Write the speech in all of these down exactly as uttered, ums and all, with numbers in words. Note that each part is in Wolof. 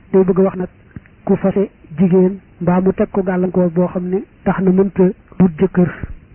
day bëgg wax nag ku fase jigéen mbaa mu teg ko gàllankoor boo xam ne tax na mënta wut jëkkër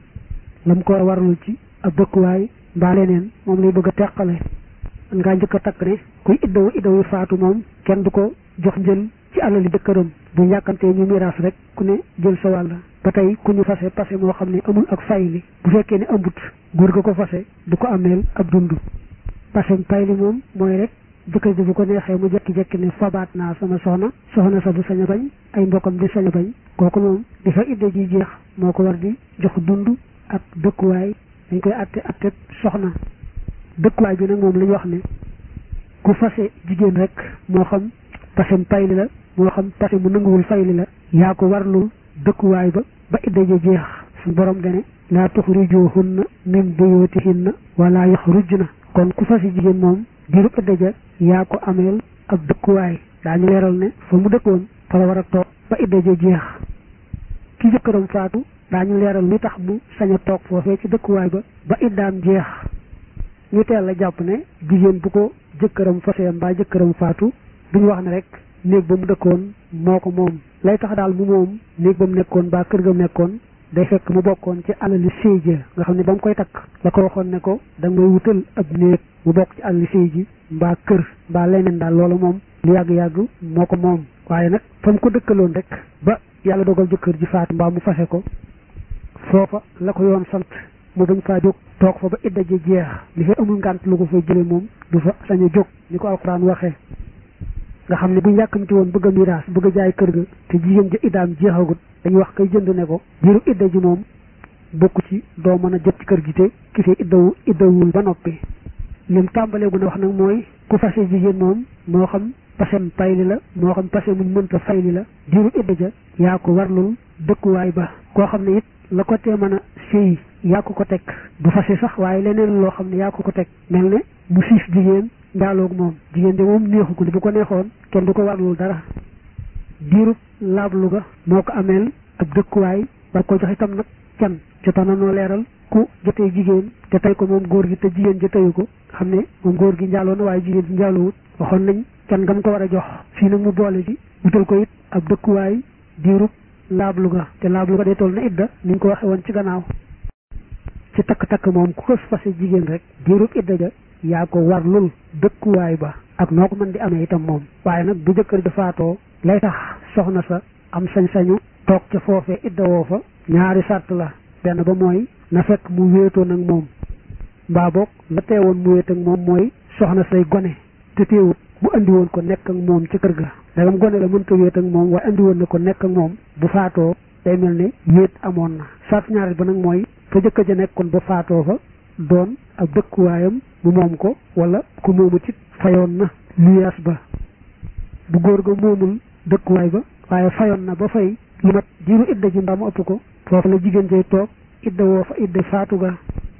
lam ko warul ci ab dëkkuwaay mbaa leneen moom lay bëgg a teqale ngaa njëkk a takk ne kuy iddawu iddawu faatu moom kenn du ko jox njël ci alali dëkkëram bu yàkkantee ñu miraas rek ku ne jël sa wàll ba tey ku ñu fase pase moo xam ne amul ak fayli bu fekkee ne ambut góor ga ko fase du ko ameel ab dund pase payli moom mooy rek jëkkër ji bu ko neexee mu jekki-jekki ne fabaat naa sama soxna soxna sa du sañ a bañ ay mbokkam di sañ a bañ kooku moom di fa idda ji jeex moo ko war di jox dund ak dëkkuwaay dañ koy atte atte soxna dëkkuwaay bi nag moom la ñu wax ne ku fase jigéen rek moo xam pasem payli la moo xam pase mu nanguwul fayli la yaa ko warlul dëkkuwaay ba ba idda ji jeex suñu borom dane laa tuxrijuhunna min buyutihinna wala yaxrujna kon ku fase jigéen moom diirub idda ja yaa ko ameel ab dëkkuwaay daañu leeral ne fa mu dëkkoon fa la war a toog ba idda ja jeex ki jëkkëram faatu daañu leeral li tax mu sañ a toog foofee ci dëkkuwaay ba ba iddaam jeex ñu teel la jàpp ne jigéen bu ko jëkkëram fasee mbaa jëkkëram faatu duñu wax ne rek néeg ba mu dëkkoon moo ko moom lay tax daal mu moom néeg ba mu nekkoon mbaa kër ga mu nekkoon day fekk mu bokkoon ci alali sëy ji nga xam ne ba mu koy takk la ko waxoon ne ko da ngay wutal ab néeg mu bokk ci alali sëy ji mbaa kër mbaa leneen daal loolu moom lu yàgg-yàgg moo ko moom waaye nag fa mu ko dëkkaloon rek ba yàlla dogal jëkkër ji faatu mbaa mu fase ko foofa la ko yoon sant mu bañ faa jóg toog fa ba idda ji jeex li fa amul ngànt lu ko fa jële moom du fa sañ a jóg ni ko alxuraan waxee nga xam ne bu yàkkamti woon bëgg a miraas bëgg a jaay kër ga te jigéen ja iddaam jeexagut dañuy wax kay jënd ne ko diiru idda ji moom bokku ci doo mën a jot ci kër gi te ki fi iddawu iddawul ba noppi lim tàmbalee gu ne wax nag mooy ku fase jigéen moom moo xam pasem payli la moo xam pase muñ mënta fayli la diiru idda ja yaa ko warlul dëkkuwaay ba koo xam ne it la ko tee mën a sëy yaa ko ko teg du fase sax waaye leneen loo xam ne yaa ko ko teg mel ne mu siif jigéen njaaloog moom jigéen de moom neexu ko bu ko neexoon kenn du ko warlul dara diirub laablu ga moo ko ameel ab dëkkuwaay war ko jox itam nag can jota na noo leeral ku jotee jigéen te tey ko moom góor gi te jigéen ja teyu ko xam ne moom góor gi njaaloo na waaye jigéen ji njaalowut waxoon nañ can gam ko war a jox fii nag mu boole ji wutal ko it ab dëkkuwaay diirub laablu ga te laablu ga day toll na idda ni ñu ko waxe woon ci gannaaw ci takk-takk moom ku ko fase jigéen rek diirub idda ja yaa ko warlul dëkkuwaay ba ak noo ko mën di amee itam moom waaye nag bu jëkkër ji faatoo lay tax soxna sa am sañ-sañu toog ca foofee idda woo fa ñaari sart la benn ba mooy na fekk mu wéetoo nag moom mbaa boog la teewoon mu wéet ak moom mooy soxna say gone te teewut mu andi woon ko nekk ak moom ci kër ga dagam gone la mënta wéet ak moom waaye andi woon na ko nekk ak moom bu faatoo day mel ne wéet amoon na sart ñaari ba nag mooy fa jëkkër ja nekkoon ba faatoo fa doon ab dëkkuwaayam mu moom ko wala ku moomu ci fayoon na luyaas ba bu góor ga moomul dëkkuwaay ba waaye fayoon na ba fay lu mat diiru idda ji mbaa mu ëpp ko foofu la jigéen jay toog idda woo fa idda faatu ga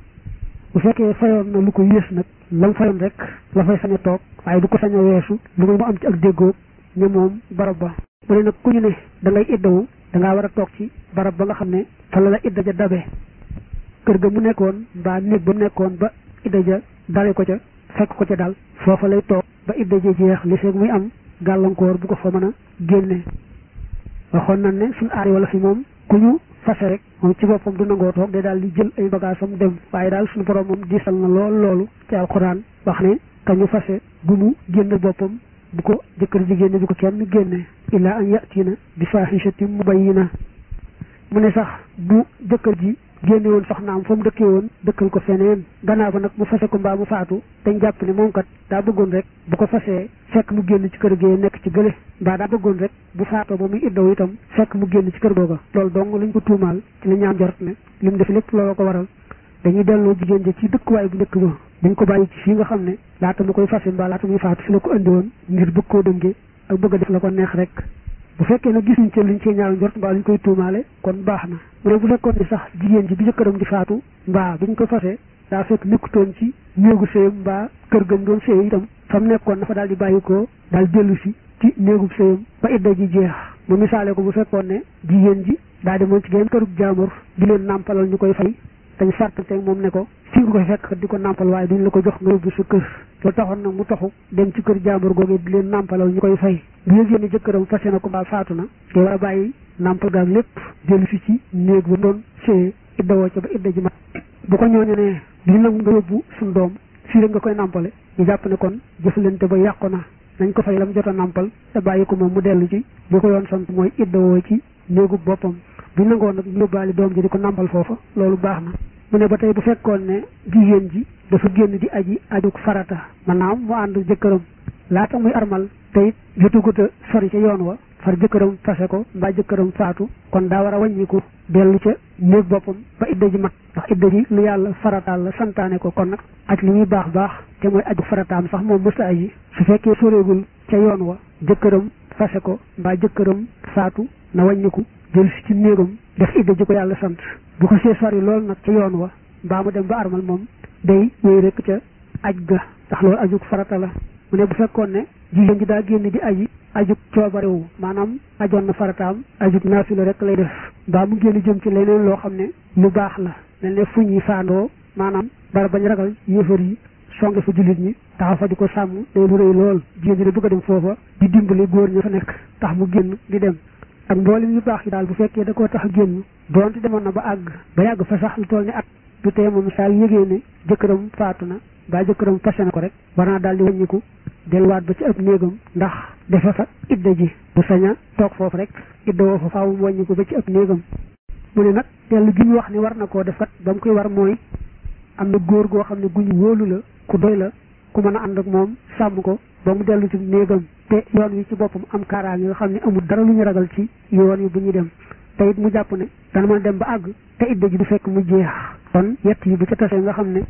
bu fekkee fayoon na lu ko yées nag lam fayoon rek la fay sañ a toog waaye du ko sañ a weesu lu muy mu am ci ak déggoo ña moom barab ba mu ne nag ku ñu ne da ngay iddawu da ngaa war a toog ci barab ba nga xam ne fa la la idda ja dabe kër ga mu nekkoon mbaa néeg ba mu nekkoon ba idda ja dale ko ca fekk ko ca dal foofa lay toog ba idda ja jeex li feeg muy am gàllankoor bu ko fa mën a génne waxoon nañ ne suñu aari wala fi moom ku ñu fase rek moom ci boppam du nangoo toog day daal di jël ay bagaasam dem waaye daal suñu borom moom diisal na lool loolu ci alxuraan wax ne ka ñu fase bu mu génn boppam bu ko jëkkër jigéen bu ko kenn génne illaa an yatiina bi faahishatin mubayyina mu ne sax bu jëkkër ji génne woon soxnaam fa mu dëkkee woon dëkkal ko feneen gannaaw ba nag mu fase ko mbaa mu faatu dañ jàpp ne moom kat daa bëggoon rek bu ko fasee fekk mu génn ci kër gee nekk ci gële mbaa daa bëggoon rek bu faatoo ba muy iddaw itam fekk mu génn ci kër googa loolu dong lañ ko tuumaal ci la ñaam jort ne li mu def lépp looloo ko waral dañuy delloo jigéen ja ci dëkkuwaay bu njëkk ba dañ ko bàyyi ci fii nga xam ne laata mu koy fase mbaa laata muy faatu fi la ko andi woon ngir bëgg koo dënge ak bëgg a def la ko neex rek bu fekkee nag gisuñ ci luñ ci ñaaw njort mbaa luñ koy tuumaale kon baax na mu ne bu fekkoon ne sax jigéen ji bi jëkkëram di faatu mbaa biñ ko fase daa fekk nekkutoon ci néegu sëyam mbaa kër gëm doon sëy itam fa mu nekkoon dafa daal di bàyyi ko daal dellu si ci néegub sëyam ba idda ji jeex mu misaale ko bu fekkoon ne jigéen ji daa demoon ci geneen kërub jaamur di leen nàmpalal ñu koy fay dañ sartanteeg moom ne ko fii nga koy fekk di ko nàmpal waaye duñ la ko jox nga yóbbu sa kër loolu taxoon nag mu taxu dem ci kër jàmbur googee di leen nàmpalal ñu koy fay bu yëgee ne jëkkëram fase na ko mbaa faatu na te war a bàyyi nàmpal gaag lépp dellu si ci néeg ba doon séyee idda woo ca ba idda ji mat bu ko ñooñu ne duñ nangu nga yóbbu suñ doom fii rek nga koy nàmpale ñu jàpp ne kon jëflante ba yàqu na nañ ko fay lam jot a nàmpal te bàyyi ko moom mu dellu ci li ko yoon sant mooy idda woo ci néegu boppam bu nangoo nag ñu yóbbaale doom ji di ko nàmpal foofa loolu baax na mu ne ba tey bu fekkoon ne jigéen ji dafa génn di aji ajuk farata maanaam mu ànd jëkkëram laata muy armal te it jotugut a sori ca yoon wa far jëkkëram fase ko mbaa jëkkëram faatu kon daa war a wàññiku dellu ca néeg boppam ba idda ji mat ndax idda ji lu yàlla farataal la santaane ko kon nag aj li muy baax baax te mooy aju farataam sax moom mësta aji su fekkee soreegul ca yoon wa jëkkëram fase ko mbaa jëkkëram faatu na wàññiku dellu si ci néegam def idda ji ko yàlla sant bu ko see sori loolu nag ca yoon wa mbaa mu dem ba armal moom day wéy rek ca aj ga ndax loolu ajug farata la mu ne bu fekkoon ne jigéen ji daa génn di aji ajug coobarewu maanaam ajoon na farataam ajug naafila rek lay def mbaa mu génn jëm ci leneen loo xam ne lu baax la mel ne fu ñuy faandoo maanaam dara bañ ragal yéefar yi songe fa jullit ñi taxaw fa di ko sàmm day lu rëy lool jigéen ji da bëgg a dem foofa di dimbali góor ña fa nekk tax mu génn di dem ak mboolem yu baax yi daal bu fekkee da koo tax a génn doonte demoon na ba àgg ba yàgg fa sax lu toll ni at du tee moom saa yëgee ne jëkkëram faatu na ba jëkkëram fase na ko rek war naa daal di wàññiku delluwaat ba ci ab néegam ndax defe fa idda ji bu saña toog foofu rek idda woo fa faaw mu wàññiku ba ci ab néegam mu ne nag dellu gi ñu wax ni war na koo def kat ba mu koy war mooy am na góor goo xam ne guñu wóolu la ku doy la ku mën a ànd ak moom sàmm ko ba mu dellu ci néegam te yoon wi ci boppam am kaaraange nga xam ne amul dara lu ñu ragal ci yoon yi bu ñuy dem te it mu jàpp ne dana mën a dem ba àgg te idda ji du fekk mu jeex kon yett yi bu ca tasee nga xam ne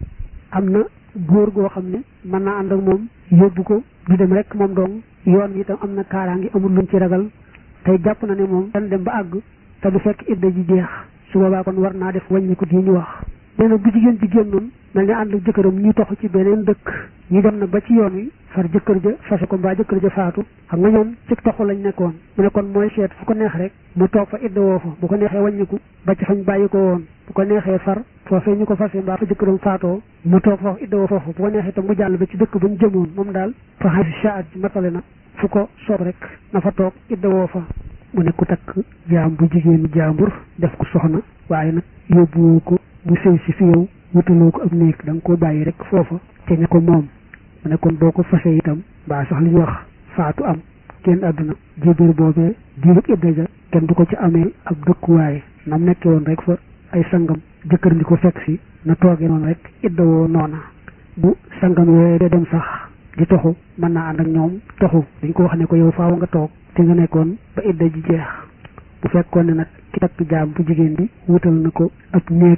am na góor goo xam ne mën naa ànd ak moom yóbbu ko du dem rek moom dong yoon wi itam am na kaaraange amul luñ ci ragal tey jàpp na ne moom dana dem ba àgg te du fekk idda ji jeex su boobaa kon war naa def wàññiku di ñu wax nee na bu jigéen ji génnoon mel ne ànd ak jëkkëram ñu toxu ci beneen dëkk ñu dem nag ba ci yoon wi far jëkkër ja fase ko mbaa jëkkër ja faatu xam nga ñoom ci toxu lañ nekkoon mu ne kon mooy seet fu ko neex rek mu toog fa idda woo fa bu ko neexee wàññiku ba ci fañ bàyyi ko woon bu ko neexee far foofee ñu ko fase mbaa fa jëkkëram faatoo mu toog foofu idda woo foofu bu ko neexee tam mu jàll ba ci dëkk ba ñu jëmoon moom daal fa xay saat ji matale na fu ko soob rek na fa toog idda woo fa mu ne ku takk jaam bu jigéenu jaambur def ko soxna waaye nag yóbbuwoo ko mu sëy si fi yow wutaloo ko ab néeg da nga ko bàyyi rek foofa te ne ko moom mu ne kon doo ko fase itam mbaa sax li ñuy wax faatu am kenn àdduna jébéer boobee diirub idda ja kenn du ko ci amee ab dëkkuwaay nam nekke woon rek fa ay sangam jëkkër ndi ko fekk si na toogee noonu rek idda woo noona bu sangam yooyee de dem sax di toxu mën naa ànd ak ñoom toxu dañ ko wax ne ko yow faaw nga toog te nga nekkoon ba idda ji jeex bu fekkoon ne nag ki takk jaam bu jigéen bi wutal na ko ab néeg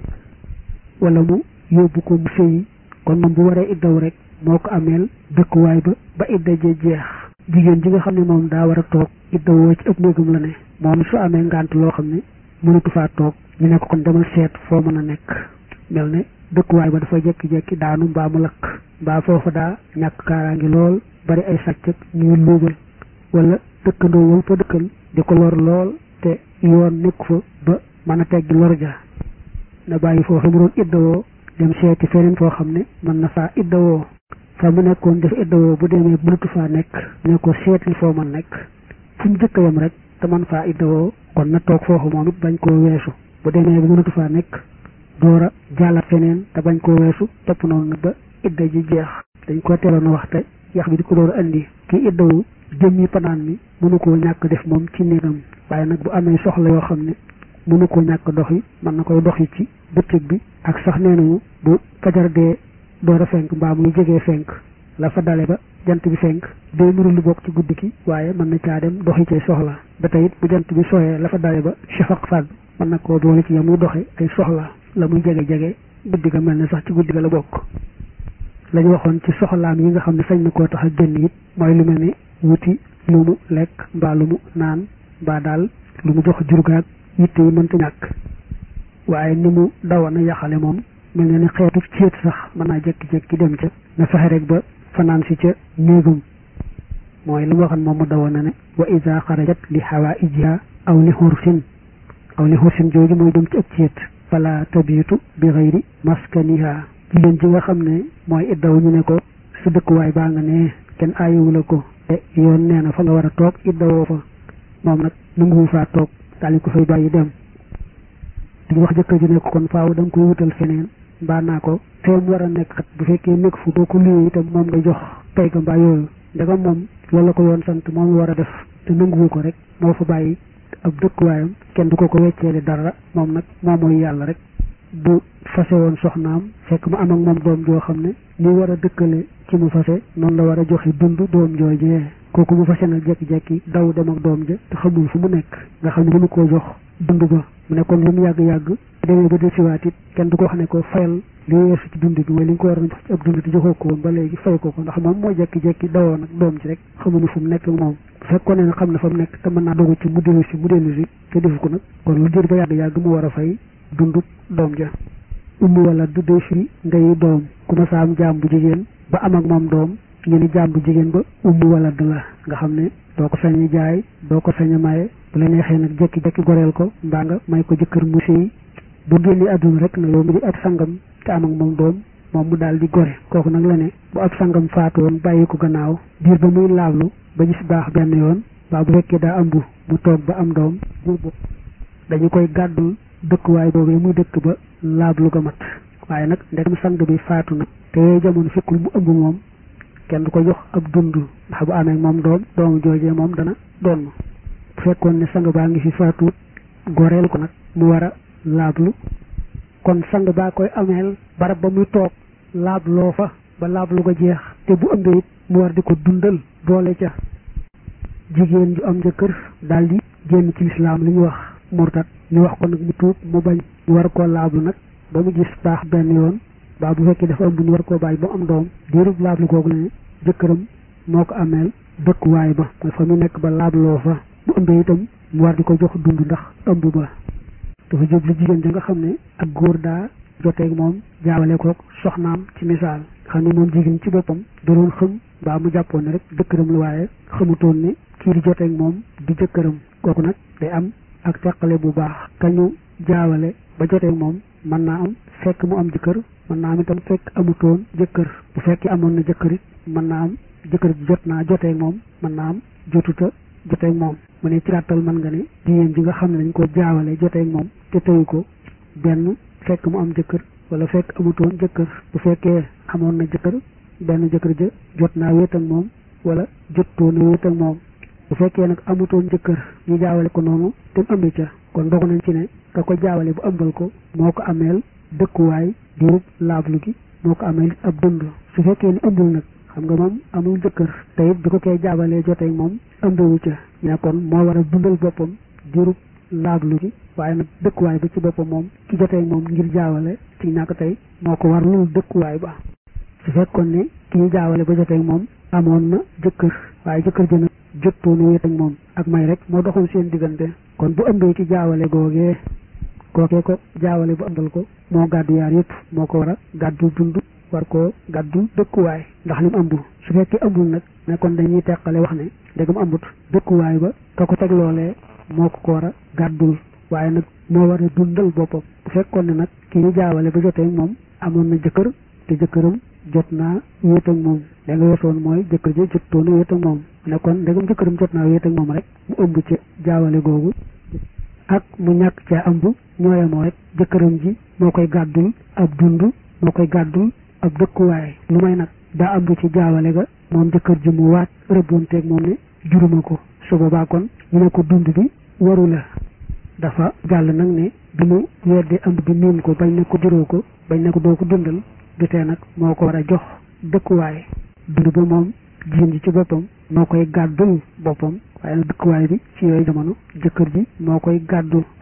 wala mu yóbbu ko mu sëyi kon moom bu waree iddaw rek moo ko ameel dëkkuwaay ba ba idda jee jeex jigéen ji nga xam ne moom daa war a toog iddawoo ci ëpp néegam la ne moom su amee ngànt loo xam ne mënatu faa toog ñu ne ko kon demal seet foo mën a nekk mel ne dëkkuwaay ba dafa jekki-jekki daanu mbaa mu lakk mbaa foofa daa ñàkk kaaraangi lool bari ay sàcc ñuy luubal wala dëkkandoo wal fa dëkkal di ko lor lool te yoon nekku fa ba mën a teggi lor ja na bàyyi foofu mu doon iddawoo dem seeti feneen foo xam ne mën na faa iddawoo fa mu nekkoon def iddawoo bu demee mënatu faa nekk ne ko seetli foo mën nekk fu mu jëkk yam rek te mën faa iddawoo kon na toog foofu moom it bañ koo weesu bu demee bu mënatu faa nekk door a jàllat feneen te bañ koo weesu topp noonu nag ba idda ji jeex dañ ko teeloon a wax te yax bi di ko door a indi kii iddawu jëmmi panaan mi mënu koo ñàkk def moom ci néegam waaye nag bu amee soxla yoo xam ne mënu koo ñàkk doxi mën na koy doxi ci bëccëg bi ak sax nee nañu bu fajar dee door a fenk mbaa muy jegee fenk la fa dale ba jant bi fenk day nuru lu bokk ci guddi gi waaye mën na caa dem doxi ci soxla ba tey it bu jant bi sooyee la fa dale ba shafaq fàdd mën na koo boole ci ya muy doxi ay soxla la muy jege-jege guddi ga mel ne sax ci guddi ga la bokk lañu waxoon ci soxlaam yi nga xam ne sañ na koo tax a génn it mooy lu mel ni wuti lu mu lekk mbaa lu mu naan mbaa daal lu mu jox jurgaag yitte yi mënta ñàkk waaye ni mu dawoon a yaxale moom mel na ni xeetu céet sax mën naa jekki-jekki dem ca na fexe rek ba fanaan si ca néegam mooy li mu waxoon moom mu dawoon na ne wa ida xarajat li hawaijiha aw li xursin aw li xursin jooju mooy dem ci ab céet fala tabiitu bi xayri maskaniha jigéen ji nga xam ne mooy iddaw ñu ne ko sa dëkkuwaay baa nga ne kenn aayewula ko te yoon nee na fa nga war a toog iddawoo fa moom nag nanguwu faa toog daal di ko fay bàyyi dem di wax jëkkër ji ne ko kon faaw da nga koy wutal feneen mbaa naa ko feem war a nekk xat bu fekkee nekk fu boo ko luyee itam moom nga jox pay ga mbaa yooyu ndegam moom loolu la ko yoon sant moom war a def te nanguwu ko rek moo fa bàyyi ab dëkkuwaayam kenn du ko ko wecceeli dara moom nag moom mooy yàlla rek bu fase woon soxnaam fekk mu am ak moom doom joo xam ne li war a dëkkale ci mu fase noonu la war a joxe dund doom joojee kooku mu fase nag jekki-jekki daw dem ak doom ja te xamul fu mu nekk nga xam ne mënu koo jox dund ba mu ne kon lu mu yàgg-yàgg demee ba desiwaat it kenn du ko wax ne ko fayal li weesu ci dund bi mooy li nga ko war a jox ci ab dund te joxoo ko woon ba léegi fay ko ko ndax moom moo jekki-jekki dawoo nag doom ci rek xamuñu fu mu nekk moom bu fekkoon ne xam na fa mu nekk te mën naa dogu ci mu dellu si mu dellu si te defu ko nag kon lu jër ba yàgg-yàgg mu war a fay dundu doom ja ummu wala du dee fi ndeyi doom ku ma sa am jaam bu jigéen ba am ak moom doom ñu ne jaam bu jigéen ba ummu wala du la nga xam ne doo ko sañ jaay doo ko sañ maye bu la neexee nag jekki-jekki goreel ko mbaa nga may ko jëkkër mu sëy bu génni àdduna rek na yow mi di ab sangam te am ak moom doom moom mu daal di gore kooku nag la ne bu ab sangam faatoon bàyyi ko gannaaw diir ba muy laablu ba gis baax benn yoon waaw bu fekkee daa ëmb mu toog ba am doom dañu koy gàddul dëkkuwaay boobee muy dëkk ba laablu ga mat waaye nag ndegam sang bi faatu na te yooyu jamono fekkul mu ëmb moom kenn du ko jox ab dund ndax bu amee moom doom doomu joojee moom dana doon bu fekkoon ne sang baa ngi fi faatuut goreel ko nag mu war a laablu kon sang baa koy ameel barab ba muy toog laabloo fa ba laablu ga jeex te bu ëmbee it mu war di ko dundal boole ca jigéen ju am jëkkër daal di génn ci lislaam li ñu wax murtat ñu wax ko nag mu tuub mu bañ ñu war koo laablu nag ba mu gis baax benn yoon baa bu fekkee dafa ëmb ñu war koo bàyyi ba am doom diirub laablu googu la ne jëkkëram moo ko ameel dëkkuwaay ba mooy fa mu nekk ba laabloo fa bu ëmbee itam mu war di ko jox dund ndax ëmb ba dafa jublu jigéen ja nga xam ne ak góor daa joteeg moom jaawale ko soxnaam ci misaal xam ne moom jigéen ci boppam da doon xam baa mu jàppoon ne rek jëkkëram la waaye xamutoon ne kii di joteeg moom di jëkkëram kooku nag day am ak teqale bu baax kañu jaawale ba joteeg moom mën naa am fekk mu am jëkkër mën naa am itam fekk amutoon jëkkër bu fekkee amoon na jëkkër it mën naa am jëkkër ji jot naa joteeg moom mën naa am jotuta joteeg moom mu ne ci gàttal mën nga ne jigéen ji nga xam ne dañ ko jaawale joteeg moom te tëyu ko benn fekk mu am jëkkër wala fekk amutoon jëkkër bu fekkee amoon na jëkkër benn jëkkër ja jot naa wéet ak moom wala jottoon na wéet ak moom bu fekkee nag amutoon jëkkër ñu jaawale ko noonu te mu ëmb ca kon dogu nañ ci ne ka ko jaawale bu ëmbal ko moo ko ameel dëkkuwaay diirub laablu gi moo ko ameel ab dund su fekkee ne ëmbul nag xam nga moom amul jëkkër te it bi ko koy jaabalee jotee moom ëmbewu ca ne kon moo war a dundal boppam diirub laablu gi waaye nag dëkkuwaay ba ci boppam moom ki jotee moom ngir jaawale ci ñàkk tey moo ko war lul dëkkuwaay ba su fekkoon ne ki ñu jaawale ba jotee moom amoon na jëkkër waaye jëkkër ja nag jottoonu wéet ak moom ak may rek moo doxoon seen diggante kon bu ëmbee ci jaawale googee kookee ko jaawale bu ëmbal ko moo gàddu yaar yëpp moo ko war a gàddu dund war koo gàddu dëkkuwaay ndax li mu ëmb su fekkee ëmbul nag ne kon dañuy teqale wax ne ndegam ëmbut dëkkuwaay ba ka ko teg loolee moo ko ko war a gàddul waaye nag moo war a dundal boppam bu fekkoon ne nag ki ñu jaawale ba jotee moom amoon na jëkkër te jëkkëram jot naa wéet ak moom da nga weesoon mooy jëkkër ji jottoon na wéet ak moom ne kon ndegam jëkkëram jot naa wéet ak moom rek mu ëmb ci jaawale googu ak mu ñàkk caa ëmb ñooyamoo rek jëkkëram ji moo koy gàddul ab dund moo koy gàddul ab dëkkuwaay lu may nag daa ëmb ci jaawale ga moom jëkkër ji mu waat rëbbonteeg moom ne juruma ko su boobaa kon ñu ne ko dund bi waru la dafa jàll nag ne bi mu weddee ëmb bi miin ko bañ ne ko juróo ko bañ ne ko doo ko dundal du tee nag moo ko war a jox dëkkuwaay dund ba moom jigéen ji ci boppam moo koy gàddul boppam waaye nag dëkkuwaay bi ci yooyu jamono jëkkër ji moo koy gàddul